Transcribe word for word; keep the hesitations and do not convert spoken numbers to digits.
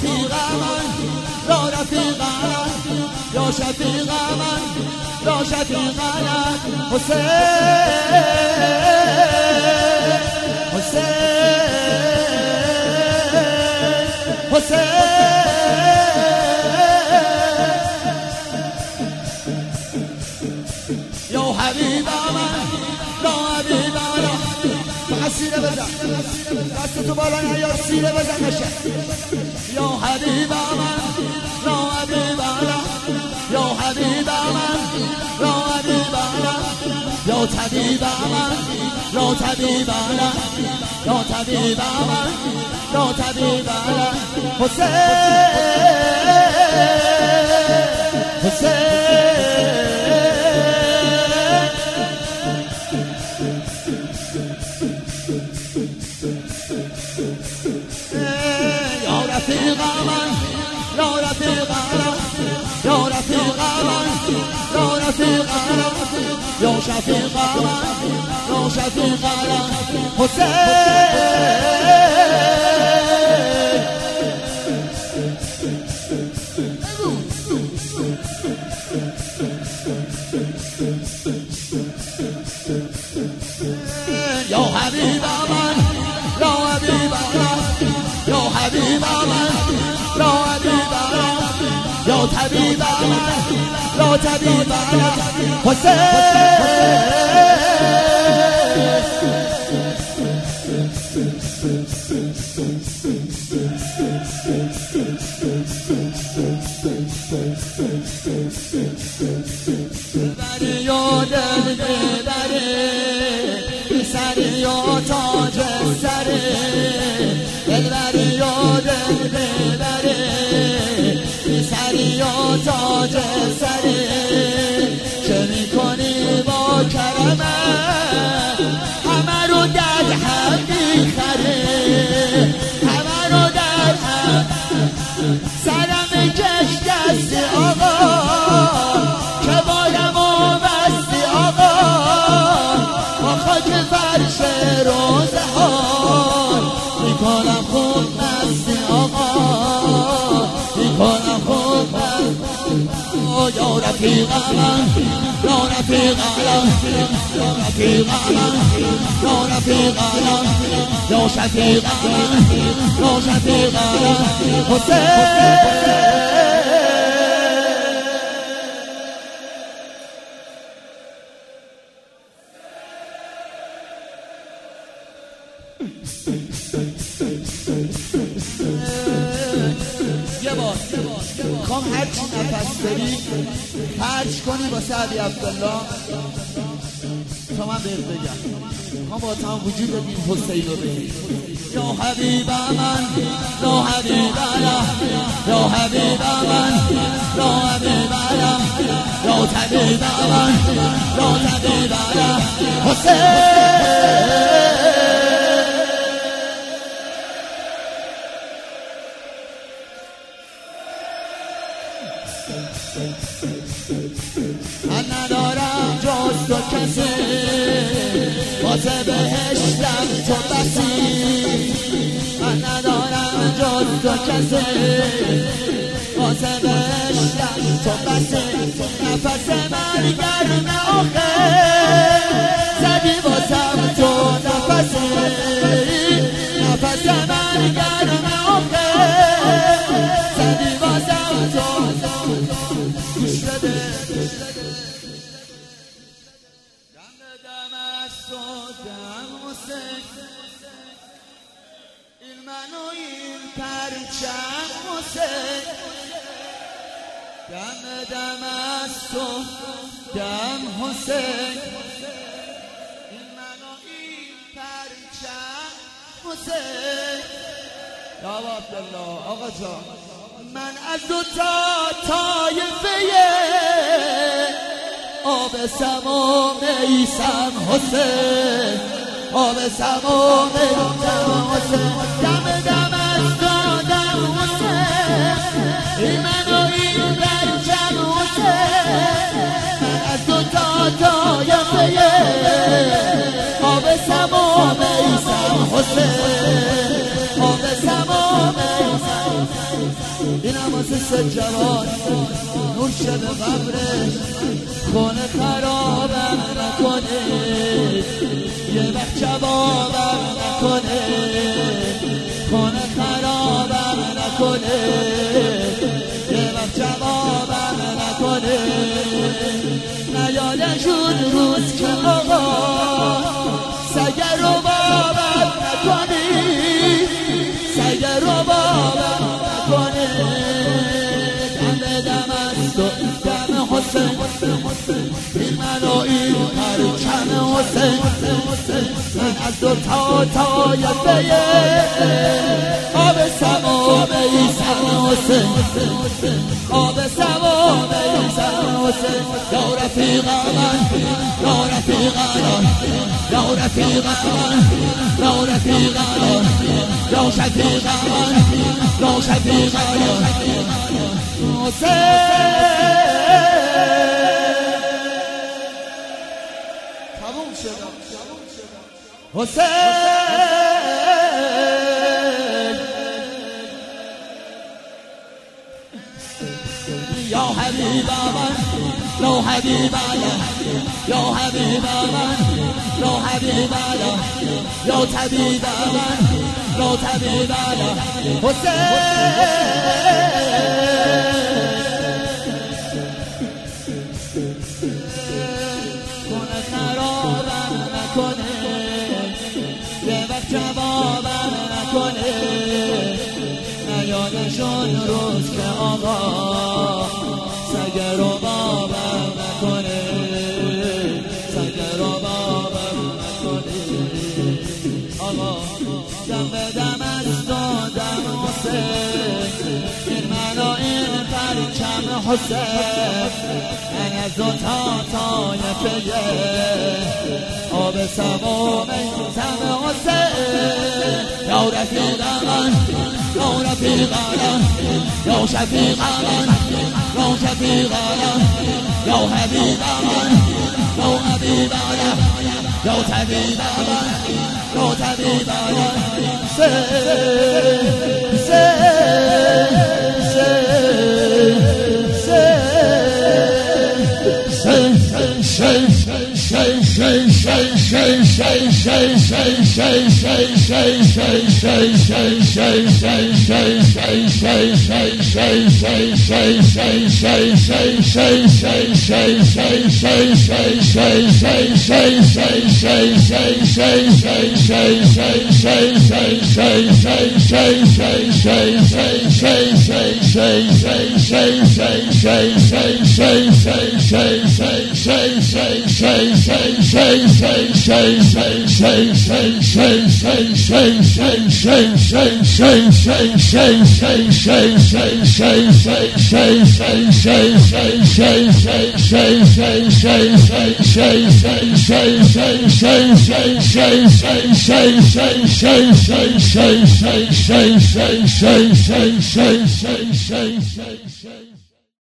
رفیق من یا رفیق من یا شفیق من یا شفیق من حسین حسین حسین یا حبیب من یا حبیب من فقط سیره بزن دست تو بالا نیار سیره بزن نشه یا حبیب من یا حبیب من یا حبیب من یا حبیب من یا طبیب من یا طبیب من یا طبیب من یا طبیب من حسین حسین یا رفیق من یا رفیق من یا رفیق من یا رفیق من یا شفیق من یا شفیق من حسین یا حبیب من یا حبیب من یا حبیب من یا حبیب من یا طبیب من یا طبیب من حسین بری و دل بری سری و تاج سری دلبری و دل بری سری و تاج سری چه میکنی با کرمه همه رو در هم میخره همه رو در هم سرم کش دستی آقا که بایم و بستی آقا با خاک فرش روزه ها میکنم خوب مستی آقا میکنم خوب یا رفیق من یا رفیق من یا رفیق من یا رفیق من یا شفیق من یا شفیق من حسین یه بار خوام هرچی نفس بری خرج کنی واسه علی عبدالله تا من بهت بگم خوام با تمام وجود این حسین رو بگی یا حبیب من یا حبیب من یا حبیب من یا حبیب من یا طبیب من یا طبیب من حسین من ندارم جز تو کسی واسه بهشتم تو بسی من ندارم جز تو کسی واسه بهشتم تو بسی نفس من گرمه آخه زدی واسم تو نفسی نفس من گرمه آخه زدی واسم تو گوش بده il mano il perciam Hussein dam damasto dam Hussein il mano il perciam Hussein یا عبدالله آقا جان من از دو تا طایفه آب سمام ایسم حسین آب سمام ایسم حسین دم دم از دادم حسین این من و این برچم حسین من از دو تا طایفه آب سمام ایسم حسین آب سمام ایسم جوان نور شه به قبرش خونه خرابم نکنه یه وقت جوابم نکنه خونه خرابم نکنه یه وقت جوابم نکنه نیادشون روز که آقا سگر رو بابم نکنی سگر رو بابم نکنه دم به دم است و دم حسین این من و این پرچم حسین من از دو تا طایفه آب سمام ایسن حسین آب سمام ایسن حسین یا رفیق من یا رفیق من یا رفیق من یا رفیق من یا شفیق من یا شفیق من حسین تموم شد حسین یا حبیب من یا حبیب من یا حبیب من یا حبیب من یا طبیب من یا طبیب من حسین خرابم نکنه یه وقت جوابم نکنه نیادشون روز که آقا سگر و بابم نکنه سگر و بابم نکنه آقا دم به دم است و دم حسین این من و این پرچم حسین من از دو تا طایفه آب سمام ایسن حسین یا رفیق من یا رفیق من یا شفیق من یا شفیق من یا حبیب من یا حبیب من یا طبیب من یا طبیب من سه سه Shay, shay, shay, shay, shay, shay, shay, shay, shay.